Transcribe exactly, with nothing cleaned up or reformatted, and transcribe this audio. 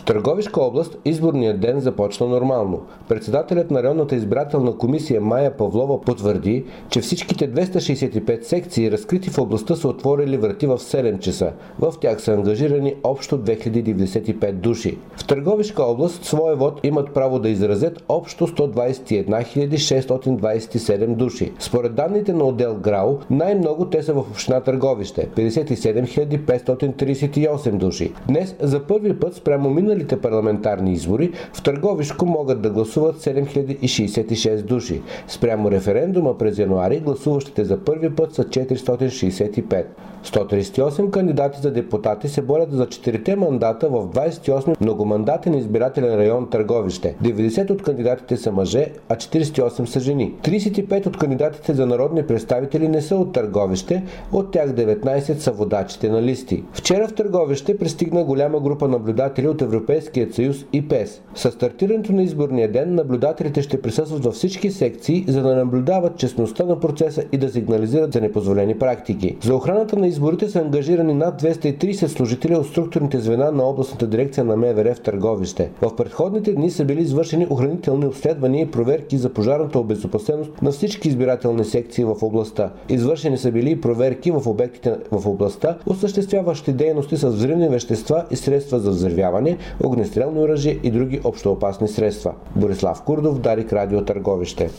Търговишка област изборният ден започна нормално. Председателят на районната избирателна комисия Мая Павлова потвърди, че всичките двеста шейсет и пет секции, разкрити в областта, са отворили врати в седем часа. В тях са ангажирани общо две хиляди деветдесет и пет души. В Търговишка област своя вод имат право да изразят общо сто двадесет и една хиляди шестстотин двадесет и седем души. Според данните на отдел ГРАО, най-много те са в община Търговище – петдесет и седем хиляди петстотин тридесет и осем души. Днес за първи път спрямо миналите парламентарни избори в Търговишко могат да гласуват седем хиляди шейсет и шест души. Спрямо референдума през януари гласуващите за първи път са четиристотин шейсет и пет. сто тридесет и осем кандидати за депутати се борят за четирите мандата в двадесет и осми многомандатен избирателен район Търговище. деветдесет от кандидатите са мъже, а четиридесет и осем са жени. тридесет и пет от кандидатите за народни представители не са от Търговище, от тях деветнадесет са водачите на листи. Вчера в Търговище пристигна голяма група наблюдатели от Европейския съюз и ПЕС. Със стартирането на изборния ден наблюдателите ще присъстват във всички секции, за да наблюдават честността на процеса и да сигнализират за непозволени практики. За охраната на изборите са ангажирани над двеста и тридесет служители от структурните звена на областната дирекция на МВР в Търговище. В предходните дни са били извършени охранителни обследвания и проверки за пожарната обезопасеност на всички избирателни секции в областта. Извършени са били и проверки в обектите в областта, осъществяващи дейности с взривни вещества и средства за взривяване, огнестрелни оръжия и други общоопасни средства. Борислав Курдов, Дарик, Радио Търговище.